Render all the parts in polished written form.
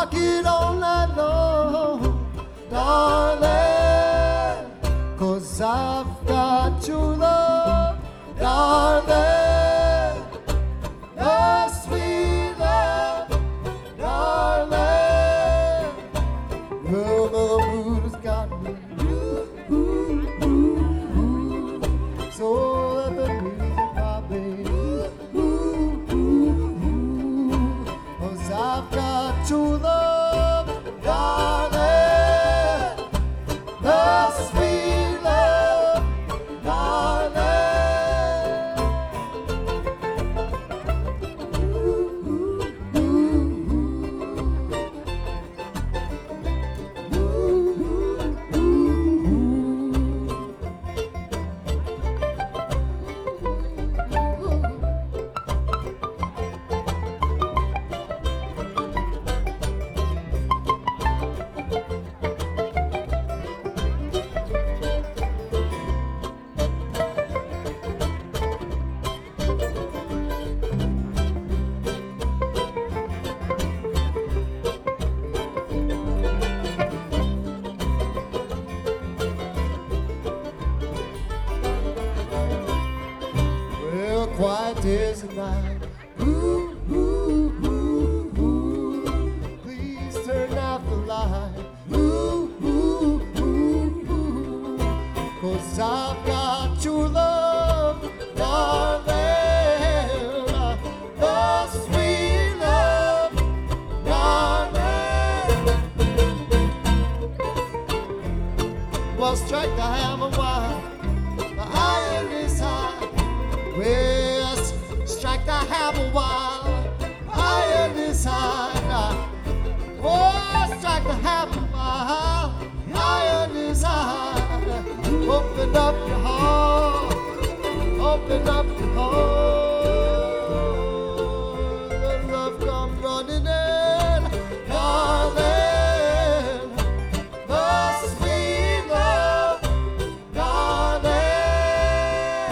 it all night long, darling, 'cause I've got your love, darling, the sweet love, darling. Well, the mood has got me, so let the music pop, baby. 'Cause I've got your love, darling, the sweet love, darling. Well, quiet is the night. Ooh, ooh, ooh, ooh. Please turn out the light. Ooh, ooh, ooh, ooh. 'Cause I've got your love, darling, the sweet love, darling. Well, strike the hammer while the iron is high. Well, strike the hammer while iron is high. Oh, strike the hammer while iron is high. Open up your heart, open up your heart. Let love come running in, darling, the sweet love, darling.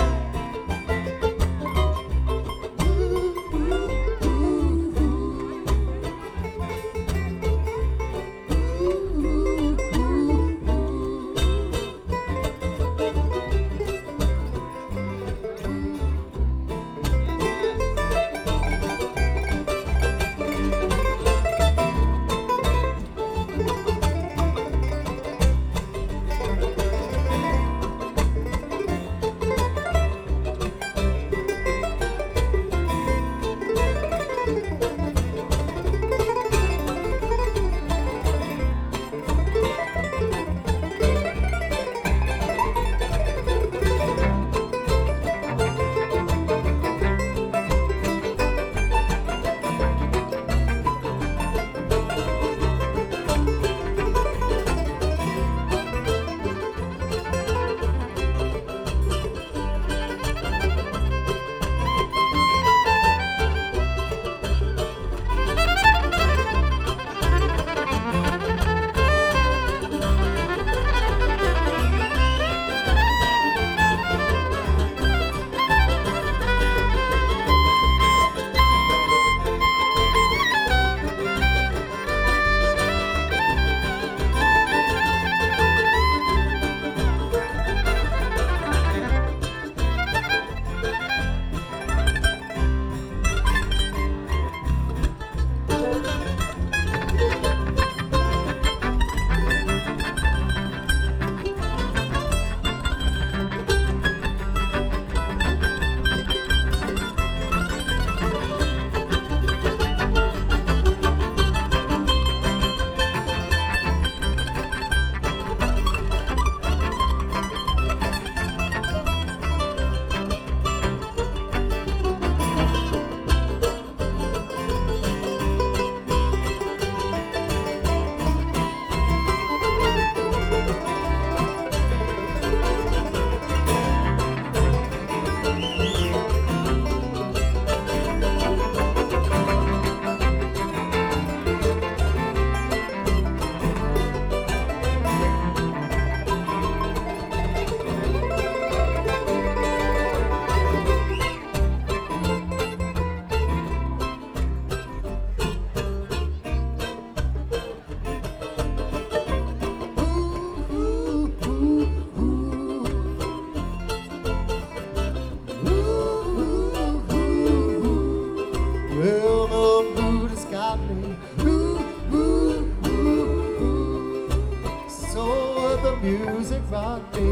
on me.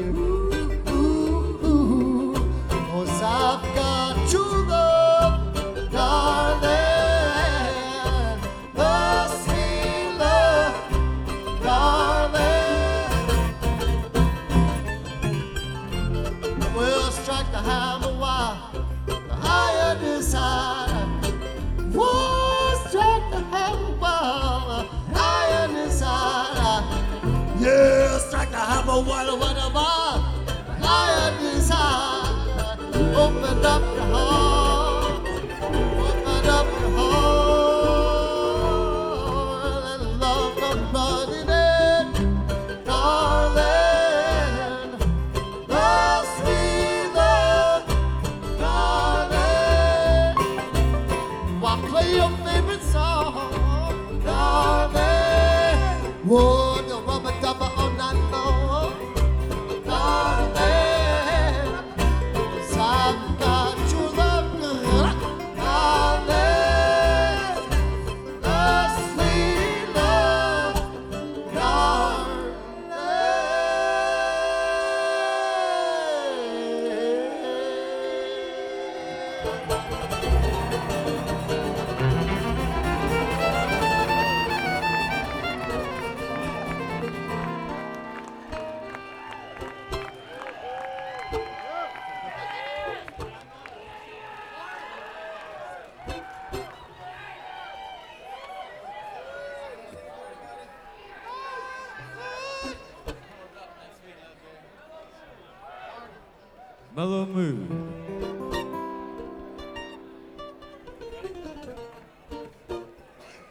Ooh, 'cause I've got true love, darling, the sweet love, darling. We'll strike the hammer while the iron is high. We'll strike the hammer while the iron is high. Yeah, strike the hammer while the iron is high. Open up your heart, open up your heart, and love somebody there, darling. The sweet love, darling. Why play your favorite song, darling? Whoa, the rubber dubber all night long, darling. 'Cause I've got your love, girl, darling. The sweet love, Mellow Mood.